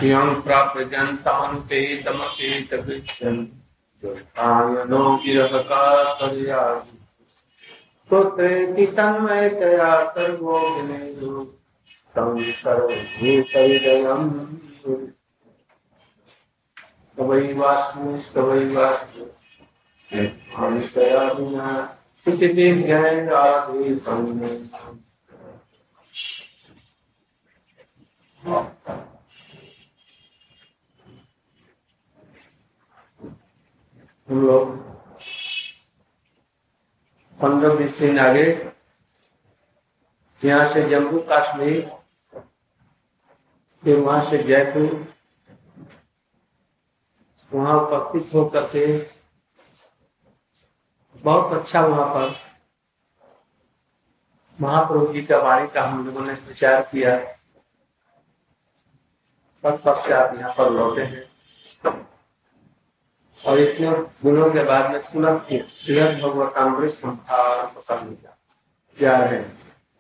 Yang praprajantamante दुष्टायनो विरहका कर्यासु सुत्रेति तन्मयतया सर्वो विनेदु तं सर्वभूतहृदयम् स्तवैवास्मि हंसया विना शुचिभिर्ज्ञानादि संज्ञानम् हम लोग 15-20 दिन आगे यहाँ से जम्मू कश्मीर फिर वहां से जयपुर वहां उपस्थित होकर के बहुत अच्छा वहां पर महाप्रभु जी का वाणी का हम लोगों ने विचार किया। तत्पश्चात यहाँ पर लौटे हैं और इतने दिनों के बाद में श्रीमद् भगवतामृत संभार करने जा रहे हैं।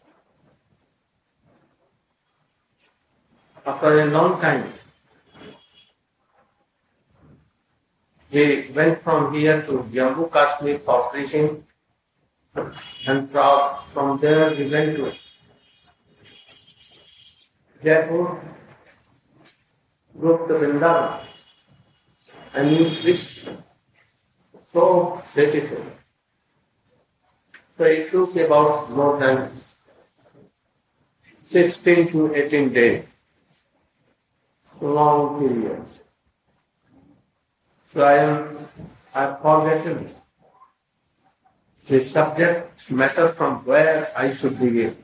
After a long time, we went from here to Jammu Kashmir for preaching, and from there we went to Jaipur, Rup to Vrindavan, and it was so beautiful. So it took about more than 16 to 18 days, long period. So I've forgotten the subject matter from where I should begin.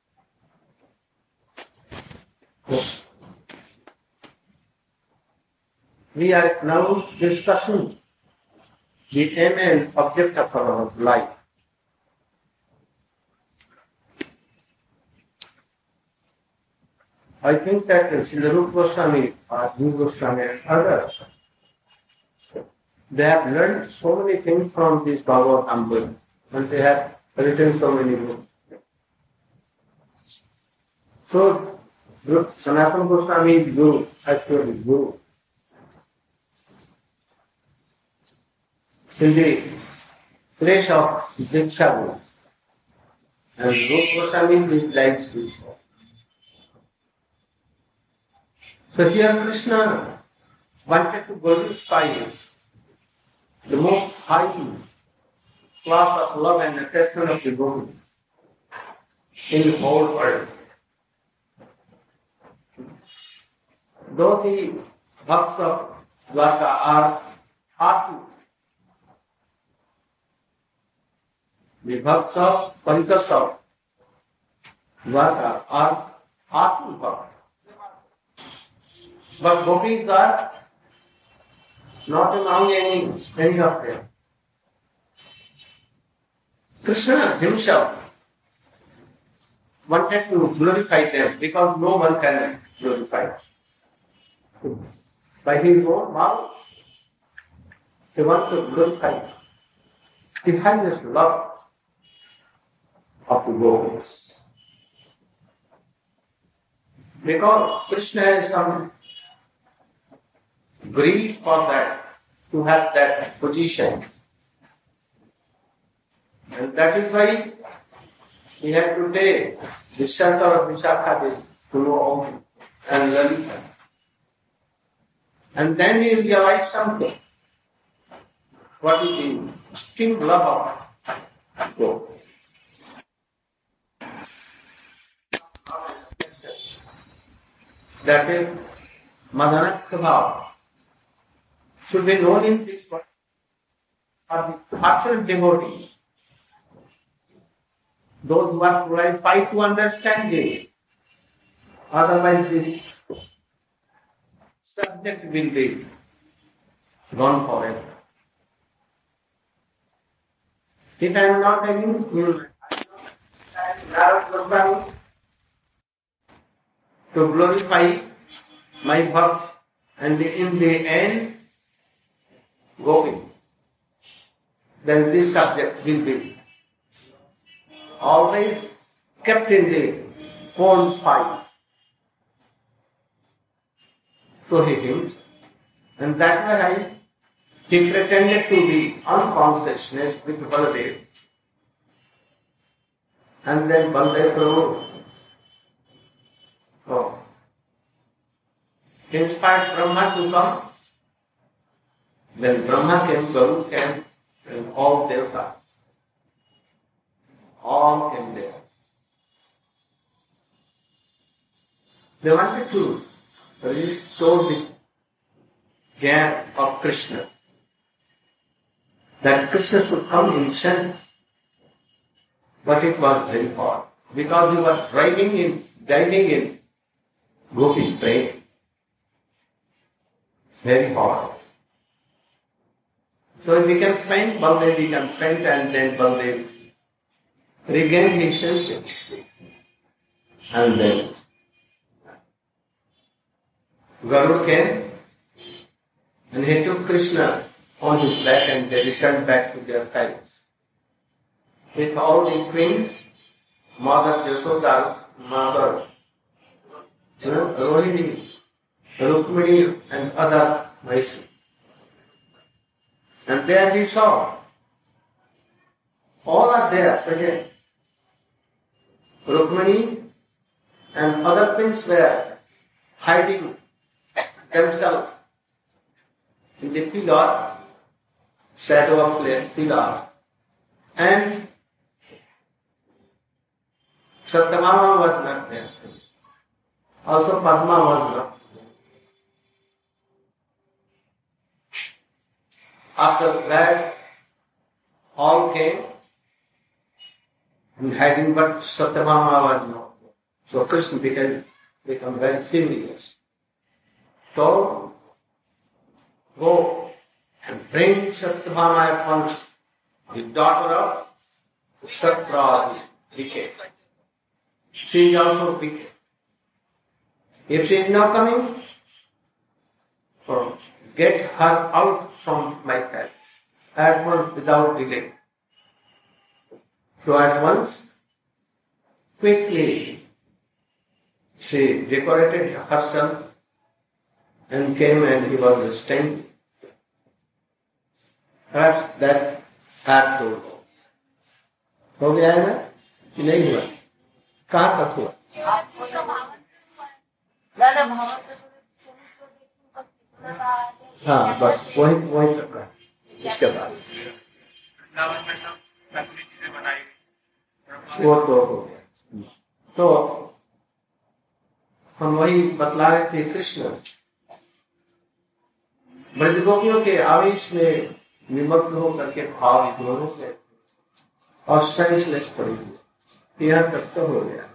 We are now discussing the aim and object of our life. I think that Srila Rupa Goswami, Jiva Goswami and others, they have learned so many things from this Bhagavatamrita, and they have written so many books. So, Sanatana Goswami is Guru, actually Guru. In the place of Diksha Guru. And Rupa Goswami is like this. So here Krishna wanted to glorify the most high class of love and affection of the Guru in the whole world. Though the bhakts of Dwarka are hearty, the bhakts of Panchas of Dwarka are hearty bhakts. But gopis are not among any of them. Krishna himself wanted to glorify them because no one can glorify them. By his own mouth, he wants to glorify the highest love of the gopis. Because Krishna has some greed for that, to have that position. And that is why he had to take the shelter of Vishakhadevi to know and Lalita. And then he realized something. What is the extreme love of God? That is Madanakabhav. Should be known in this world are the actual devotees. Those who are qualified to understand this. Otherwise this subject will be gone forever. If I am not telling you, to glorify my bhakts and in the end going, then this subject will be always kept in the cold fire. So he himself. And that way he pretended to be unconsciousness with Baladev. And then Baladev inspired Brahma to come. Then Brahma came, Garuda came, and all Devata. All came there. They wanted to restore the gyan of Krishna. That Krishna should come in sense. But it was very hard. Because he was diving in Gopi praying. Very hard. So he became faint, Baldev became faint, and then Baldev regained his senses. And then Garuda came and he took Krishna on his back and they returned back to their palace. With all the queens, Mother Yashoda, Mother Rohini, Rukmini and other Vaishnavas. And there he saw, all are there present. Rukmini and other queens were hiding themselves in the pillar, shadow of flame pillar. And Satyabhama was not there. Also Padma was not there. After that, all came and hiding, but Satyabhama was not there. So Krishna became very furious. So, go and bring Satyabhama at once, the daughter of Satyavati, wicked. She is also wicked. If she is not coming, get her out from my palace at once without delay. So at once, quickly, she decorated herself and came and he was standing. Perhaps that had to go. हो गया है ना कि नहीं हुआ? कहाँ तक हुआ? हाँ बस वही तक है इसके बाद वो तो हो गया। तो हम वही बतला रहे थे कृष्ण ब्रजगोपियों के आवेश में निमग्न होकर के भाव विद्रोह हो गए और सेंसलेस पड़ी हुई यहाँ तक तो हो गया।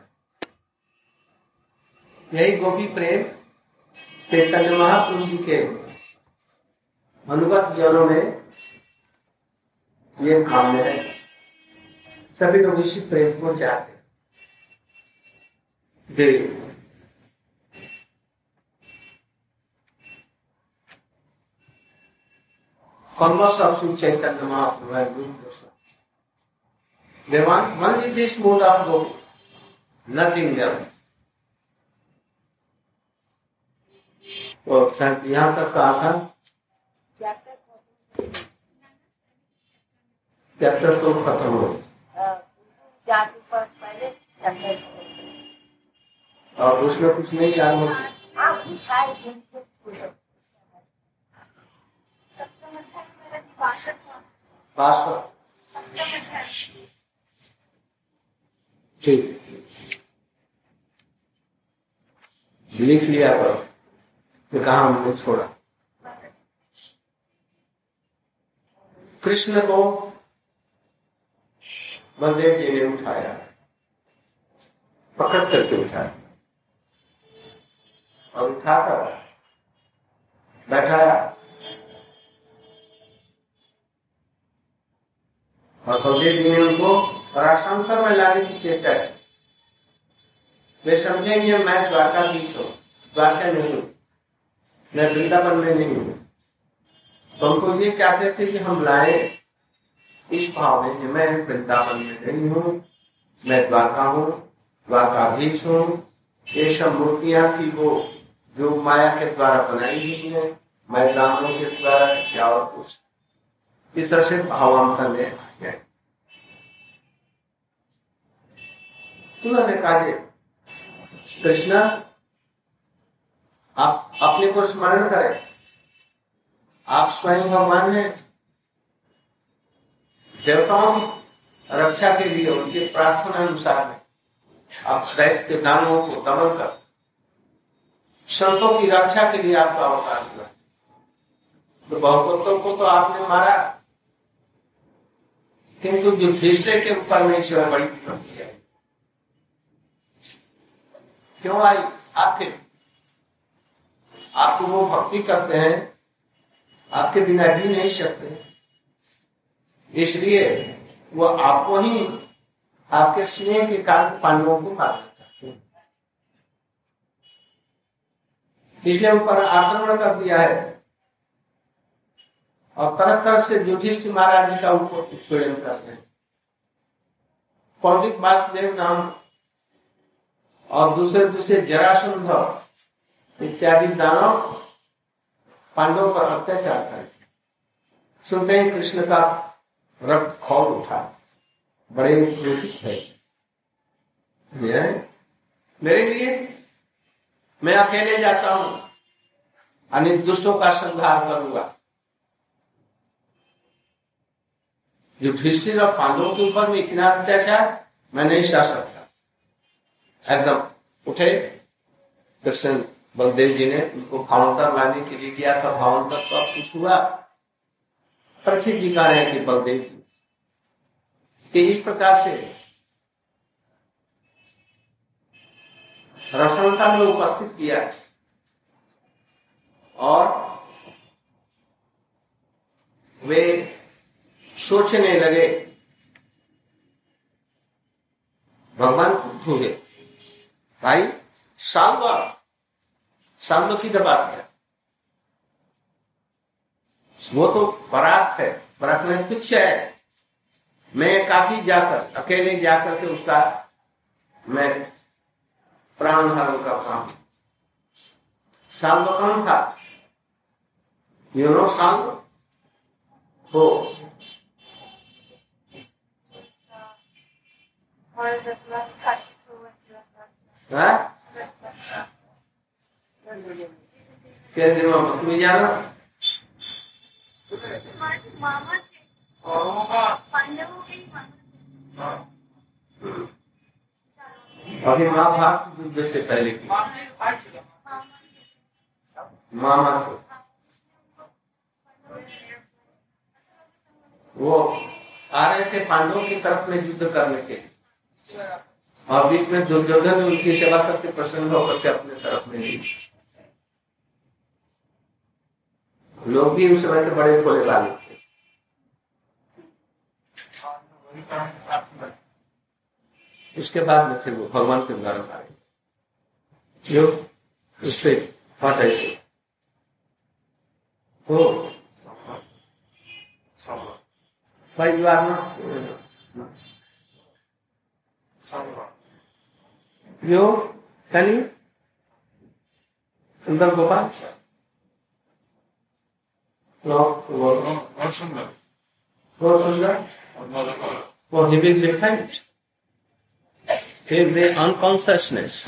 यही गोपी प्रेम चैतन्य महाप्रभु के अनुगत जनों में ये काम है। सभी लोग इसी प्रेम को चाहते देव Converse of Sri Chaitanya Mahaprabhu and Guru Krishna. They want only this mode of gopi, nothing else. तो यहाँ तक कहा था चैप्टर तो खत्म हो और उसमें कुछ नहीं याद होता। ठीक लिख लिया पर कहा हमने छोड़ा। कृष्ण को बलदेव जी ने उठाया, पकड़ करके उठाया और उठाकर बैठाया और बलदेव जी ने उनको पराशंकर में लाने की चेष्टा की। वे समझेंगे मैं द्वारकाधीश हूँ, द्वारका नहीं हूँ, मैं वृंदावन में नहीं हूँ। तो हमको ये चाहते थे कि हम लाए इस भाव में कि मैं वृंदावन में नहीं हूँ, मैं द्वारका हूँ, द्वारकाधीश हूँ। ये सब मूर्तियां थी वो जो माया के द्वारा बनाई गई है, मैं ब्राह्मणों के द्वारा क्या और कुछ, इस तरह से भावांतर में गए। उन्होंने कहा कृष्ण आप अपने को स्मरण करें, आप स्वयं भगवान हैं। देवताओं की रक्षा के लिए उनकी प्रार्थना अनुसार आप दैत्य दानवों को दमन कर, संतों की रक्षा के लिए आपका अवतार हुआ। तो बहुपुत्रों को तो आपने मारा, किंतु युधिष्ठिर के ऊपर में ईश्वर बड़ी विपत्ति है। क्यों आई? आपको वो भक्ति करते हैं, आपके बिना जी नहीं सकते, इसलिए वो आपको ही आपके स्नेह के कारण पांडवों को मारना चाहते हैं, इसलिए ऊपर आक्रमण कर दिया है और तरह तरह से युधिष्ठिर महाराज जी का ऊपर उत्पीड़न करते हैं। पौंडिक वासुदेव नाम और दूसरे जरासंध इत्यादि दानव पांडवों पर अत्याचार करते। सुनते ही कृष्ण का रक्त खौल उठा, बड़े क्रोधित है। मेरे लिए मैं अकेले जाता हूं, अनेक दुष्टों का संहार करूंगा। युधिष्ठिर और पांडवों के ऊपर में इतना अत्याचार मैं नहीं सह सकता। एकदम उठे। कृष्ण बलदेव जी ने उनको भावांतर लाने के लिए किया था। भावांतर तो अब कुछ हुआ, परीक्षित जी कह रहे हैं कि बलदेव जी कि इस प्रकार से रसनता में उपस्थित किया और वे सोचने लगे, भगवान क्रुद्ध हुए। भाई सांब की बात है, वो तो बरात है, बरात में तुच्छ है। मैं काफी जाकर अकेले जाकर के उसका मैं प्राण हरण करता हूं। सांब कौन था? सांब हो क्या तुम्हें जाना? अभी महाभारत युद्ध से पहले की मामा थे, वो आ रहे थे पांडवों की तरफ में युद्ध करने के लिए और बीच में दुर्योधन उनकी सेवा करके प्रसन्न होकर के अपने तरफ में ली। लोग भी उस समय के बड़े भोले वाले थे। उसके बाद में फिर वो भगवान के द्वारा आए जो उससे हटाए थे। भाई you are not you can you Sundar Gopal no Sundar he will repent, he will be unconsciousness.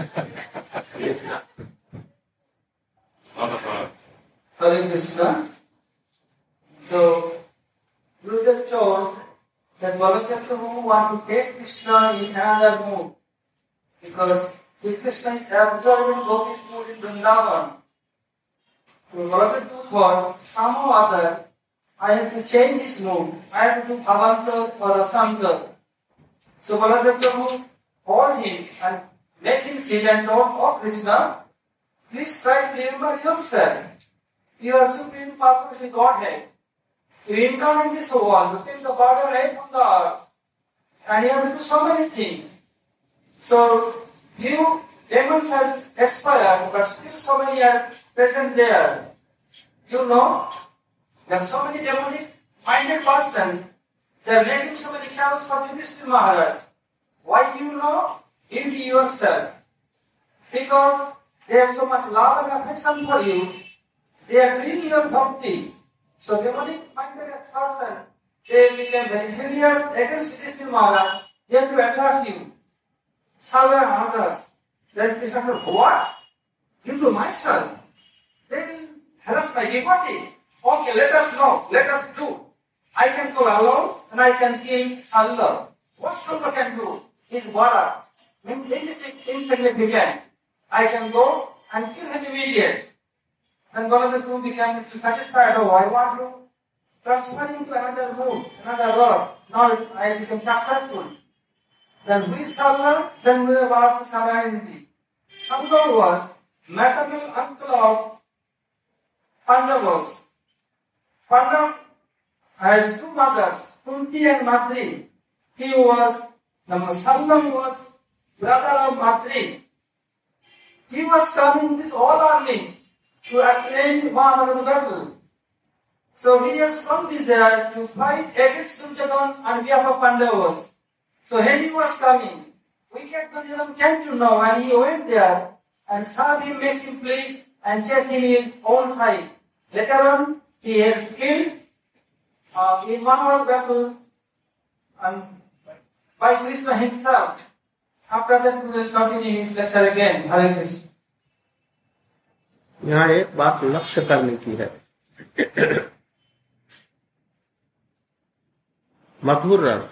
Hare Krishna. So Gurudev chose that Baladev Prabhu want to take Krishna in another mood, because Sri Krishna is absorbing Gopi's mood in Vrindavan. So Baladev Prabhu thought, somehow or other, I have to change this mood. I have to do Bhavantar or Rasamtar. So Baladev Prabhu called him and made him sit and told, oh Krishna, please try to remember yourself. You are Supreme Personality Godhead. You incarnate this world, you take the burden right from the earth, and you have to do so many things. So, few demons has expired, but still so many are present there. You know, there are so many demonic-minded persons, they are making so many chaos for Yudhishthira Maharaj. Why do you know? You be yourself. Because They have so much love and affection for you. They are doing your bhakti. So demonic-minded person, they became very furious against Krishna Maharaj. They have to attack you. Serve others. Then Krishna said, what? Due to my son? They will harass my devotee. Okay, let us know. Let us do. I can go alone and I can kill Salla. What Salla can do is water. Insignificant. I can go and kill him immediately. And one of the two became satisfied. Oh, I want to transfer him to another mood, another verse. Now I become successful. Then who is Salla? Then we have asked Saranidhi. Salla was maternal uncle of Pandavas. Pandav has two mothers, Kunti and Madri. Salla was brother of Madri. He was coming with all armies to attend Mahabharata battle. So he has come desire to fight against Duryodhana on behalf of Pandavas. So when he was coming, wicked Duryodhana came to know and he went there and saw him make him please and take in his own side. Later on, he has killed in Mahabharata battle and by Krishna himself. After that, we will continue his lecture again. Hare Krishna. यहाँ एक बात लक्ष्य करने की है। मधुर रस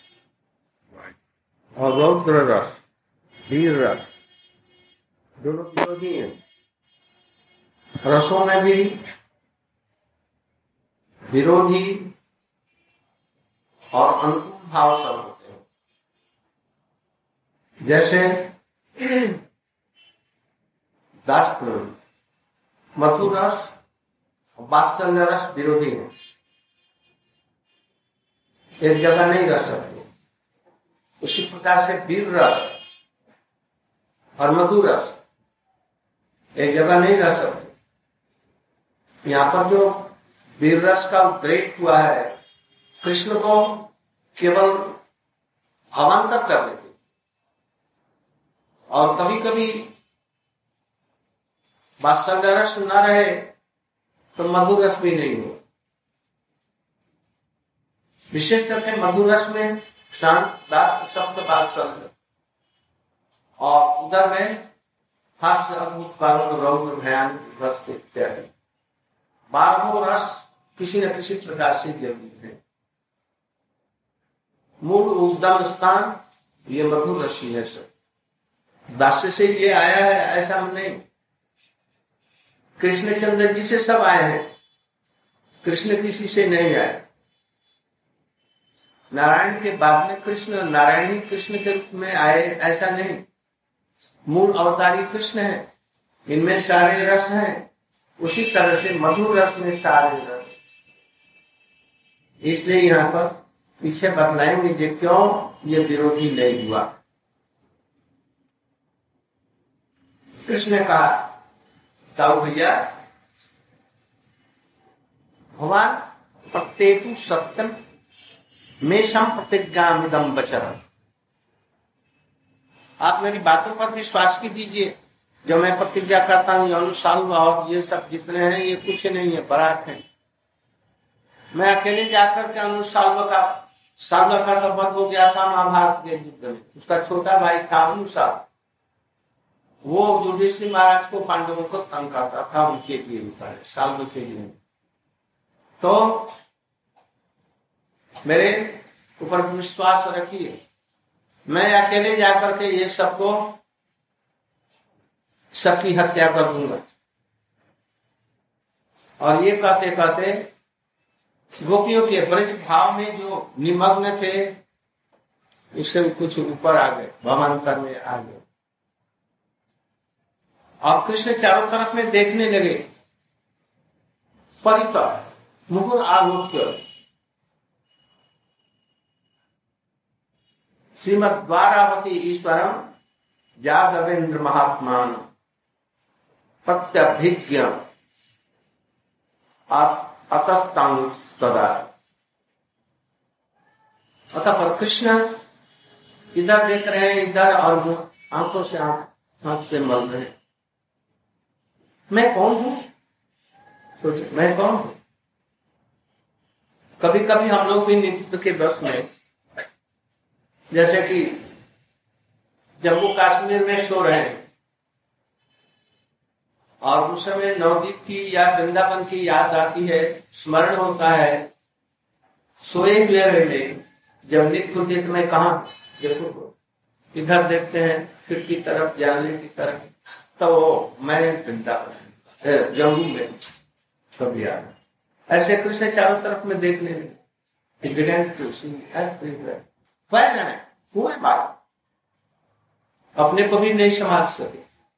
और रौद्र रस, वीर रस दोनों विरोधी हैं। रसों में भी विरोधी और अनुकूल भाव सब होते हैं। जैसे दास मधुर रस और वात्सल्य रस विरोधी है, एक जगह नहीं रह सकते। उसी प्रकार से वीर रस और मधुर रस एक जगह नहीं रह सकते। यहाँ पर जो वीर रस का उद्रेक हुआ है, कृष्ण को केवल अवान्तर कर देते और कभी कभी वात्सल्य रस न रहे तो मधुर रस भी नहीं हो। विशेष करके मधुर रस में शांत शब्द वात्सल्य और उधर में हास्य अद्भुत कारण रौद्र भयानक रस इत्यादि 12 रस किसी न किसी प्रकार से जरूरी है। मूल उद्गम स्थान ये मधुर रसी है। सब दास्य से ये आया है ऐसा नहीं। कृष्णचंद्र जी से सब आए हैं, कृष्ण किसी से नहीं आए। नारायण के बाद में कृष्ण नारायणी कृष्ण के रूप में आए ऐसा नहीं। मूल अवतारी कृष्ण है, इनमें सारे रस हैं। उसी तरह से मधुर रस में सारे रस। इसलिए यहाँ पर पीछे बतलाएंगे कि क्यों ये विरोधी नहीं हुआ। कृष्ण ने कहा तब भैया भगवान प्रत्येक सत्यम मेषम प्रतिज्ञामिदं वचनम। आप मेरी बातों पर विश्वास कीजिए। जो मैं प्रतिज्ञा करता हूँ अनुसाल और ये सब जितने हैं ये कुछ नहीं है, पराख है। मैं अकेले जाकर के अनुसाल का तो वध हो गया था महाभारत के युद्ध में। उसका छोटा भाई था अनुसाल, वो युधिष्ठिर महाराज को पांडवों को तंग करता था उनके लिए साल के लिए। तो मेरे ऊपर विश्वास रखिए, मैं अकेले जाकर के ये सबको सबकी हत्या कर दूंगा। और ये कहते कहते गोपियों के ब्रज भाव में जो निमग्न थे उससे कुछ ऊपर आ गए, भवांतर में आ गए। और कृष्ण चारों तरफ में देखने लगे। परितर मुकुर आलोक्य श्रीमद द्वारावती ईश्वरम यादवेंद्र महात्मान प्रत्यभिज्ञ अतस्तांग सदा। अतः कृष्ण इधर देख रहे हैं, इधर और आंखों से आंख से मल रहे हैं। मैं कौन हूं? सोचे मैं कौन हूं? कभी कभी हम लोग भी नित्य के बस में, जैसे कि जम्मू कश्मीर में सो रहे हैं और उस समय नवदीप की या वृंदावन की याद आती है, स्मरण होता है, सोए हुए रहे जब नित्य होती है तो मैं कहा देखो, इधर देखते हैं खिड़की तरफ, जानने की तरफ, तो मैं वृंदावन जम्मू में कभी आ ऐसे कृष्ण चारों तरफ में देखने हुए बात, अपने को भी नहीं समझ सके।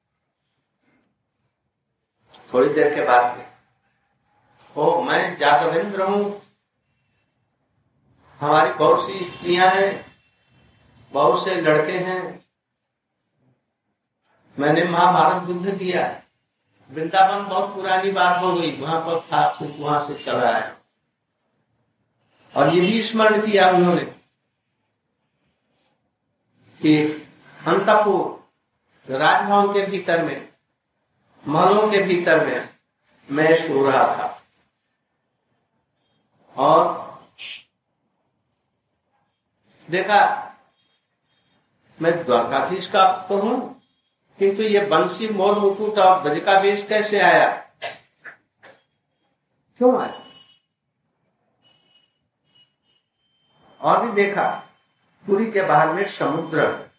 थोड़ी देर के बाद में ओ मैं जागवेंद्र हूं, हमारी बहुत सी स्त्रियां हैं, बहुत से लड़के हैं, मैंने महाभारत युद्ध किया, वृंदावन बहुत पुरानी बात हो गई, वहां पर था, वहां से चला आया। और ये भी स्मरण किया उन्होंने कि अंतपुर राजभवन के भीतर में, महलों के भीतर में मैं सो रहा था और देखा मैं द्वारकाधीश का तो हूं, किंतु ये बंसी मोर मुकुट और ब्रज का वेश कैसे आया, क्यों आया? और भी देखा पुरी के बाहर में समुद्र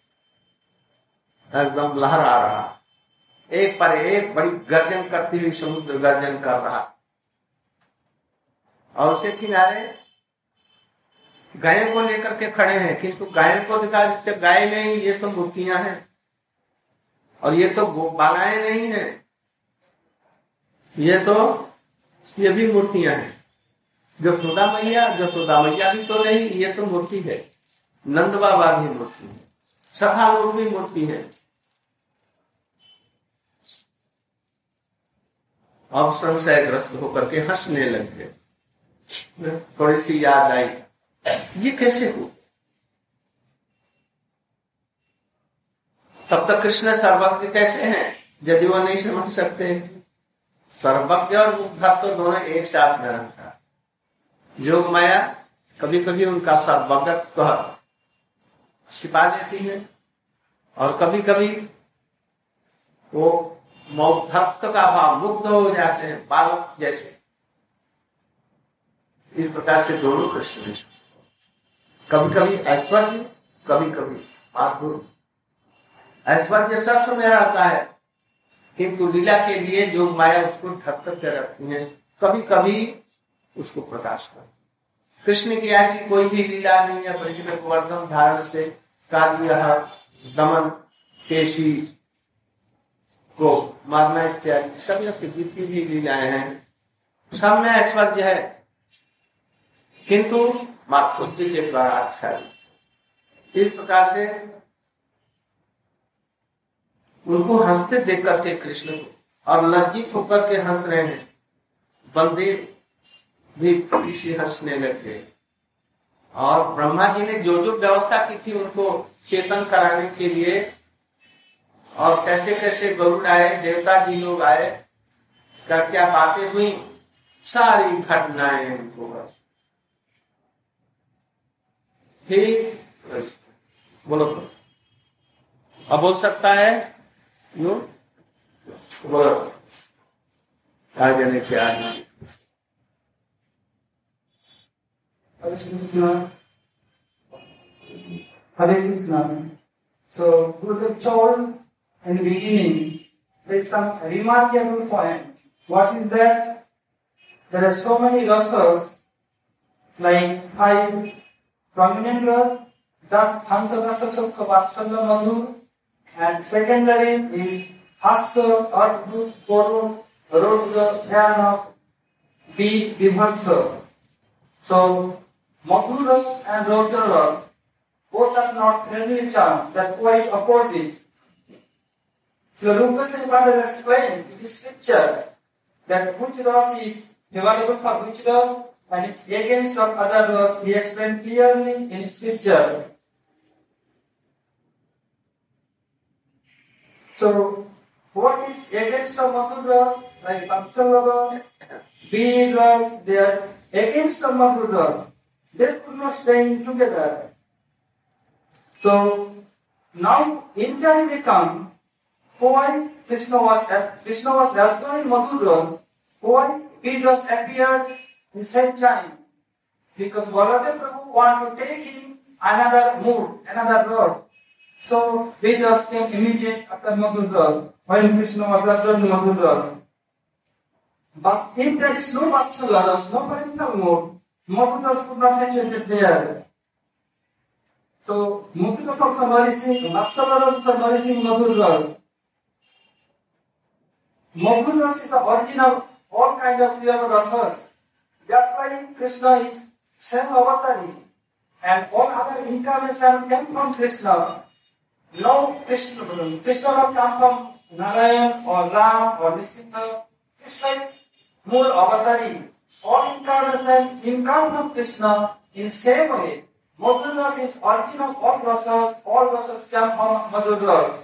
एकदम लहरा रहा, एक पर एक बड़ी गर्जन करती हुई समुद्र गर्जन कर रहा, और उसके किनारे गायों को लेकर के खड़े हैं, किंतु गायों को दिखा देते गाय नहीं, ये तो मूर्तियां हैं, और ये तो गोपालाएं नहीं है, ये भी मूर्तियां हैं। यशोदा मैया भी तो नहीं, ये तो मूर्ति है। नंद बाबा भी मूर्ति है, सखा लोग भी मूर्ति है। अब संशयग्रस्त होकर के हंसने लग गए। थोड़ी सी याद आई, ये कैसे हो? तब तक कृष्ण सर्वज्ञ कैसे हैं यदि वो नहीं समझ सकते? सर्वज्ञ और मुग्ध तो दोनों एक साथ में रहता। योग माया कभी कभी उनका सर्वज्ञत्व छिपा देती है और कभी कभी वो मौद्धत्व का भाव, मुग्ध हो जाते हैं बालक जैसे। इस प्रकार से दोनों कृष्ण, कभी कभी ऐश्वर्य, कभी कभी माधुर्य। ऐश्वर्य सब समय रहता है, किंतु लीला के लिए जो माया उसको ढक कर रखती है, कभी कभी उसको प्रकाश कर। कृष्ण की ऐसी कोई भी लीला नहीं है ब्रज में गोवर्धन धारण से कार्य दमन, केशी को मारना इत्यादि सब जितनी भी लीलाएं हैं, सब में ऐश्वर्य है, किंतु मातृत्व के द्वारा अच्छा है। इस प्रकार से उनको हंसते देख करके कृष्ण को, और लज्जित होकर के हंस रहे हैं, बलदेव भी थोड़ी सी हंसने लग गए। और ब्रह्मा जी ने जो जो व्यवस्था की थी उनको चेतन कराने के लिए, और कैसे कैसे गरुड़ आए, देवता जी लोग आए, क्या बातें हुई, सारी घटनाएं उनको ठीक बोलो। अब बोल सकता है यूं बोलो, आगे ने क्या Hare Krishna. Hare Krishna. So, Gurudev told in the beginning, there is some remarkable point. What is that? There are so many rasas, like 5 prominent ras, das Santa Rasa Sukha Vatsalya Madhur, and secondary is Hasya, Adbhut, Korun, Rodra, Dhyana, Vibhaksa. So, Madhuras and Rodras, both are not friendly charms, they're quite opposite. So Rupa Sripad explained in this scripture that which ras is favorable for which ras and it's against of other ras. He explained clearly in scripture. So what is against the Madhuras, like Vatsalya, Vedas, they are against the Madhuras. They could not stay together. So now inquiry become why Krishna was absorbed in Madhuras, why Vedas appeared in the same time. Because Baladev Prabhu wanted to take him another mood, another verse. So Vedas came immediately after Madhuras, when Krishna was absorbed in Madhuras. But if there is no Vatsalya, there is no parental mood, Madhuras could not saturate there. So Madhuras also nourishing, Vatsalya also nourishing Madhuras. Madhuras is the original, all kind of pure rasas. Just like Krishna is same avatari, and all other incarnations came from Krishna. No Krishna not come from Narayan or Ram or Nrsimha. Krishna is more avatari. All incarnations come from Krishna in same way. Madhuras is original all rasas come from Madhuras.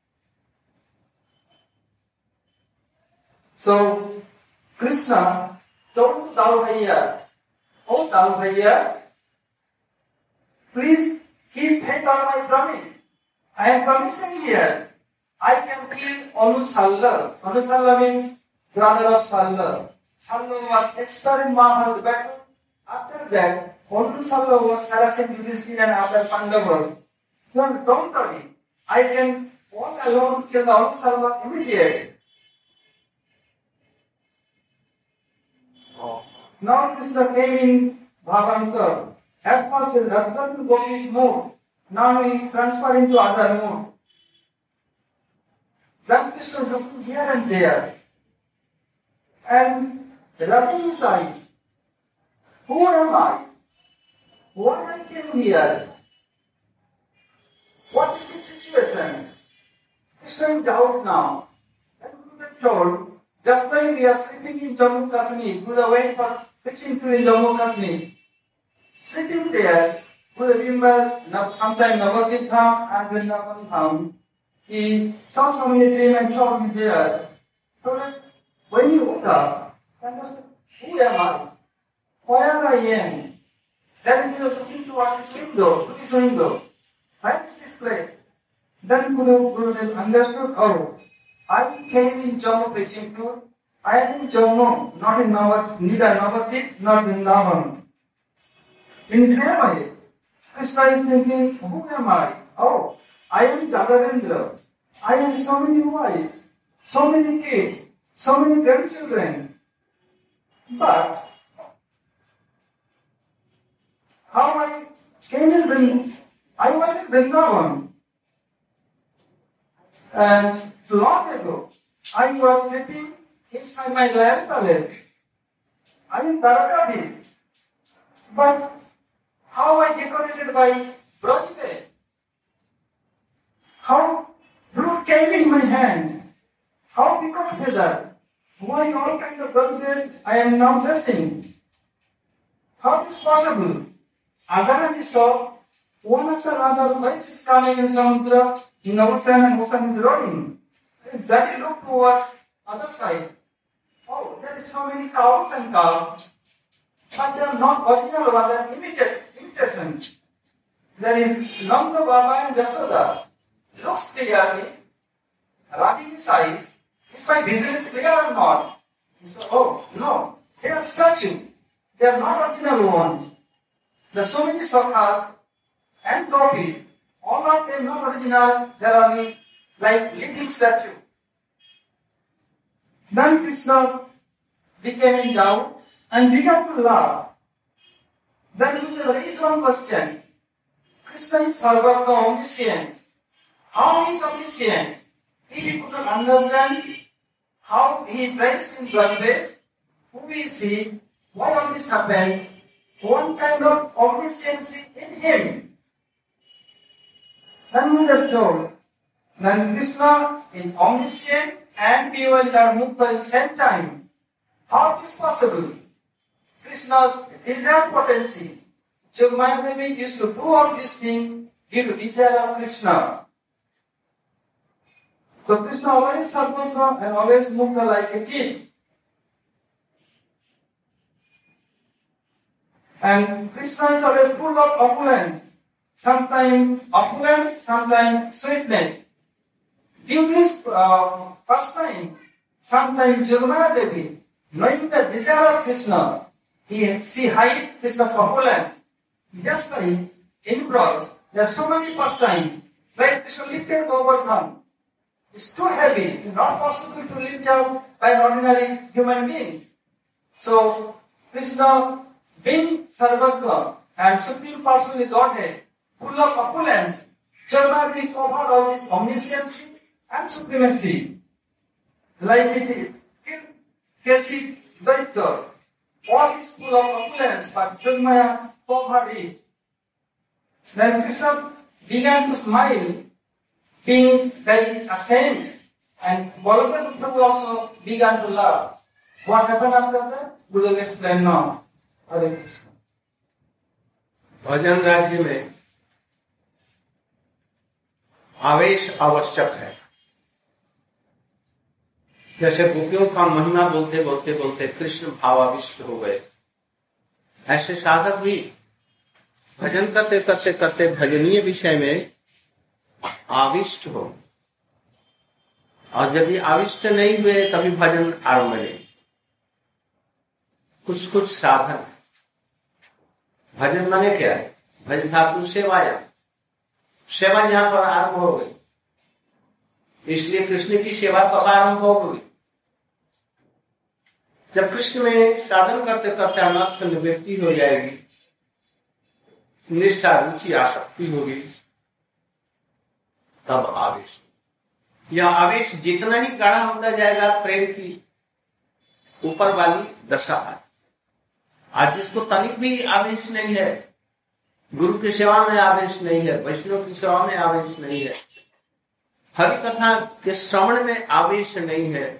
So Krishna told Dalbhaiya, "Oh Dalbhaiya, please keep faith on my promise. I am promising here. I can kill Anusalla. Anusalla means brother of Salla. Salla was extra in Mahabharata battle. After that, Anusalla was harassing Yudhishthira and other Pandavas. No, don't worry. I can walk alone kill the Anusalla immediately." Now Krishna came in Bhavanta. At first he observed to Gopi's mood. Now he transferred into other mood. Then Krishna looking here and there. And rubbing his eyes. Who am I? Why I came here? What is the situation? Krishna in doubt now. And Gurudev told, just like we are sleeping in Jammu Kashmir, Buddha went for fixing to in Jammu Kashmir. Sleeping there, Buddha remember sometime Navadvip Dham and Vrindavan Dham. He saw so many dreams and told me there. So that when he woke up, I was like, who am I? Where I am? Then he was looking towards his window, to his window. Where is this place? Then Gurudev understood, oh, I came in Jammu preaching to. I am in Jammu, not in neither Navadvip nor Vrindavan. In the same way, Krishna is thinking, who am I? Oh, I am Jadavendra. I have so many wives, so many kids, so many grandchildren. But how I came in Vrindavan? I was in Vrindavan. And long ago, I was sleeping inside my royal palace. I am Dwarakadhish. But how I decorated by broadcast? How fruit came in my hand? How peacock feather? Why all kinds of broadcast I am now dressing? How is possible? Agarani saw one after another lights is coming in Samudra, in ocean and ocean is rolling. Then he looked towards other side. Oh, there is so many cows and calves. But they are not original one, they are imitation. There is Nanda Baba and Jasoda. Looks clearly, rubbing his eyes. Is my business clear or not? He said, oh, no, they are statue. They are not original one. There are so many sakhas and copies. All of them not original, they are only like living statue. Then Krishna became in doubt and began to laugh. Then he raised one question. Krishna is Sarvatra, omniscient. How he is omniscient? If he could not understand how he placed in blood place, who is he? Why all this happened? One kind of omniscience in him. Then we have told, then Krishna is omniscient and pure are moved at the same time. How is possible? Krishna's desire potency. Jogmayadeva used to do all these things due to desire of Krishna. So Krishna always sarvatra and always mukta like a kid. And Krishna is always full of opulence. Sometimes opulence, sometimes sweetness. During his pastime, sometimes Jagannath Devi, knowing the desire of Krishna, she hid Krishna's opulence. Just like in Braj, there are so many pastimes. Like Krishna lifted Govardhan. It's too heavy. It's not possible to lift up by ordinary human beings. So Krishna, being Sarvatra and Supreme Personality Godhead, full of opulence, Jagannath covered all this omniscience and supremacy. Like it is in Kesi Daitya, all is full of opulence, but Jnanmaya covered it. Then Krishna began to smile, being very ashamed, and Baladev Prabhu also began to laugh. What happened after that? Guru will explain now. Hare Krishna. भजन राज्य में आवेश आवश्यक है। जैसे गोपियों का महिमा बोलते बोलते बोलते कृष्ण भावाविष्ट हो गए, ऐसे साधक भी भजन करते करते करते भजनीय विषय में आविष्ट हो, और यदि आविष्ट नहीं हुए तभी भजन आरंभ नहीं। कुछ कुछ साधन, भजन माने क्या है? भजन धातु सेवाया, सेवा यहाँ पर आरंभ हो गई, इसलिए कृष्ण की सेवा कब आरंभ हो गई? जब कृष्ण में साधन करते करते अनर्थ निवृत्ति हो जाएगी, निष्ठा रुचि आसक्ति होगी, तब आवेश। यह आवेश जितना ही गाढ़ा होता जाएगा, प्रेम की ऊपर वाली दशा आती। आज जिसको तनिक भी आवेश नहीं है, गुरु की सेवा में आवेश नहीं है, वैष्णव की सेवा में आवेश नहीं है, हरि कथा के श्रवण में आवेश नहीं है,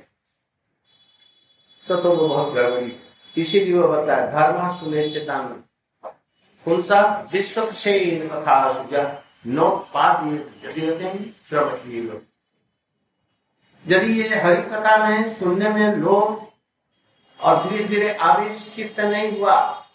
तो वो बहुत गड़बड़ी। इसीलिए वो बताया धर्म सुने चेतान पुंसा विश्व से कथा सुजा नो पाद श्रवशील। यदि ये हरि कथा में सुनने में लोग और धीरे धीरे आवेश चित्त नहीं हुआ,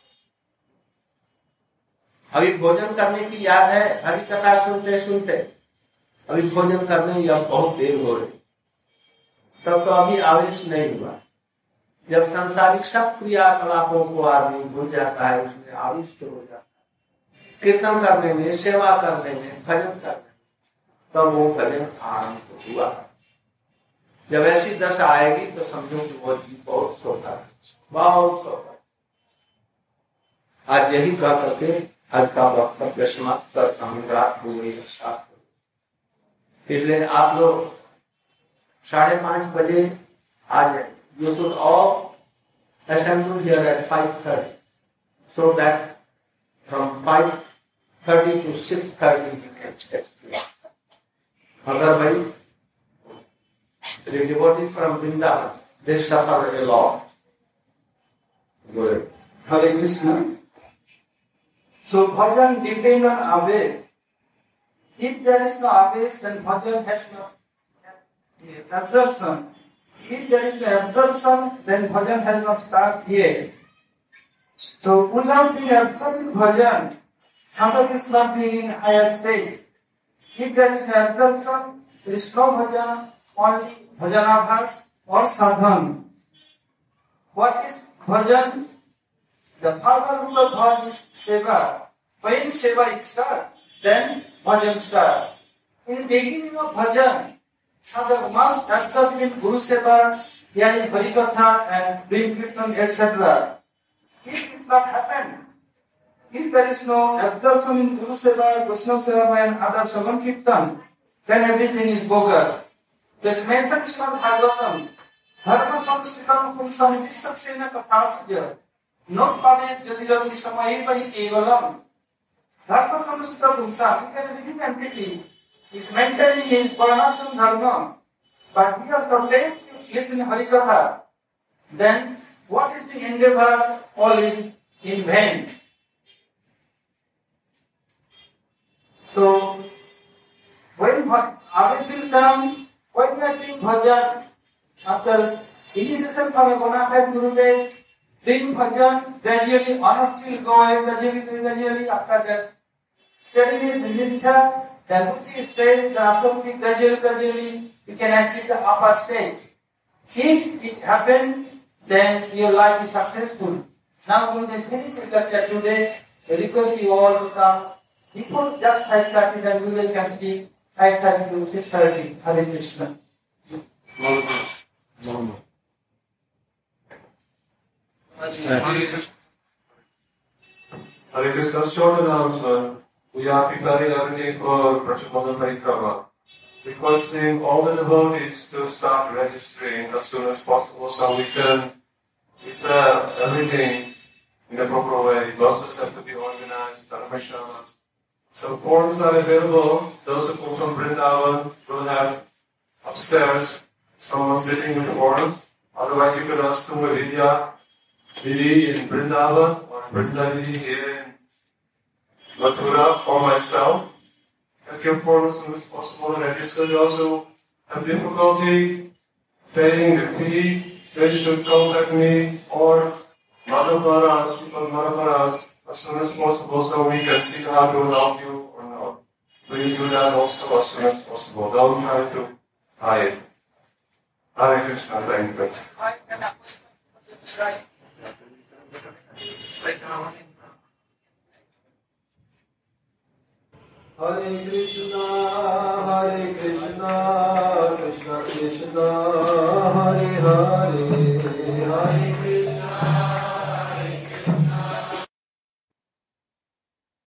अभी भोजन करने की याद है, हरि कथा सुनते सुनते अभी भोजन करने या बहुत देर हो रही, तब तो अभी आवेश नहीं हुआ। जब सांसारिक सब क्रियाकलापों को आदमी भूल जाता है, उसमें आविष्ट हो जाता है, कीर्तन करने में, सेवा करने में, भजन करने में, तब वो भजन आरंभ हुआ। जब ऐसी दशा आएगी तो समझो कि वो जीव बहुत सोता है, बहुत सोता है। आज यही कह करके आज का वक्तव्य समाप्त करता हूँ। रात हो गई, साथ हो, इसलिए आप लोग 5:30 बजे आ जाए। You should all assemble here at 5:30, so that from 5:30 to 6:30 we can explain. Otherwise, the devotees from Vrindavan, they suffer a lot. Good. Hare Krishna. So bhajan depends on aves. If there is no aves, then bhajan has no absorption. If there is no absorption, then bhajan has not started yet. So without being absorbed in bhajan, sadhak is not being in higher stage. If there is no absorption, there is no bhajan, only bhajanabhas or sadhan. What is bhajan? The formal rule of bhajan is seva. When seva is start, then bhajan start. In the beginning of bhajan, sadhak must absorb in Guru Seva, yani Harikatha and doing kirtan, etc. If this not happen, if there is no absorption in Guru Seva, Vaishnava Seva and other Saman Kirtan, then everything is bogus. So it's mentioned in Srimad Bhagavatam, Dharma Samstitam Pumsam Vissaksena Kathasya, Not Pade Jadijati Samayeva Kevalam. Dharma Samstitam Pumsam, if a living entity is mentally his Paranasam Dharma, but he has the place to listen Harikatha, then what is the endeavor? All is in vain. So, when Aves will come, when we are doing bhajan, after initiation from a bona fide Gurudev, doing bhajan, gradually honors will go away, gradually, after that, steadily with Nishtha, then Ruchi stage, the Asakti, gradually, you can achieve the upper stage. If it happened, then your life is successful. Now Gurudev finishes his lecture today. I request you all to come before just 5:30, then Gurudev can speak 5:30 to 6:30. Hare Krishna. Hare Krishna, short announcement. We are preparing everything for Prajapala Parikrama. Requesting all the devotees to start registering as soon as possible so we can prepare everything in the proper way. Buses have to be organized, dharmashalas. So forms are available. Those who come from Vrindavan will have upstairs someone sitting with forms. Otherwise you can ask Tunga Vidya Didi in Vrindavan or Vrinda Didi here in Mathura or myself. Get your form as soon as possible and register. Those who have difficulty paying the fee, they should contact me or Madhav Maharaj as soon as possible so we can see how to help you or not. Please do that also as soon as possible. Don't try to hide. Hare Krishna, thank you. Hare Krishna, Krishna Krishna, Hare Hare, Hare